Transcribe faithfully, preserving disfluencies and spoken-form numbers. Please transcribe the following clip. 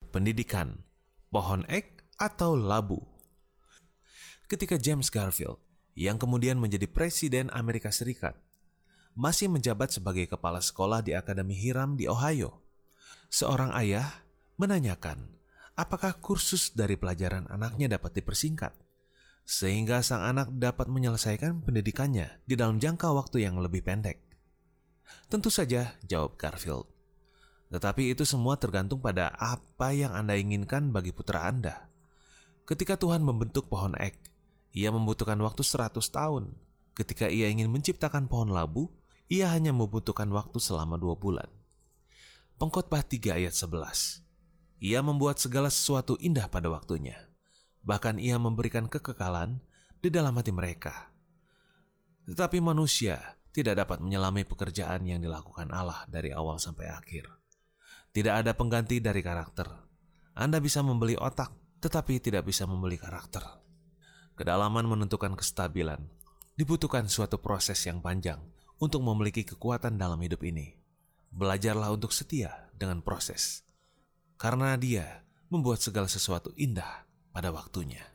pendidikan, pohon ek atau labu. Ketika James Garfield, yang kemudian menjadi Presiden Amerika Serikat, masih menjabat sebagai kepala sekolah di Akademi Hiram di Ohio, seorang ayah menanyakan apakah kursus dari pelajaran anaknya dapat dipersingkat, sehingga sang anak dapat menyelesaikan pendidikannya di dalam jangka waktu yang lebih pendek. Tentu saja, jawab Garfield. Tetapi itu semua tergantung pada apa yang Anda inginkan bagi putra Anda. Ketika Tuhan membentuk pohon ek, Ia membutuhkan waktu seratus tahun. Ketika Ia ingin menciptakan pohon labu, Ia hanya membutuhkan waktu selama dua bulan. Pengkhotbah tiga ayat sebelas. Ia membuat segala sesuatu indah pada waktunya. Bahkan Ia memberikan kekekalan di dalam hati mereka. Tetapi manusia tidak dapat menyelami pekerjaan yang dilakukan Allah dari awal sampai akhir. Tidak ada pengganti dari karakter. Anda bisa membeli otak, tetapi tidak bisa membeli karakter. Kedalaman menentukan kestabilan. Dibutuhkan suatu proses yang panjang untuk memiliki kekuatan dalam hidup ini. Belajarlah untuk setia dengan proses, karena Dia membuat segala sesuatu indah pada waktunya.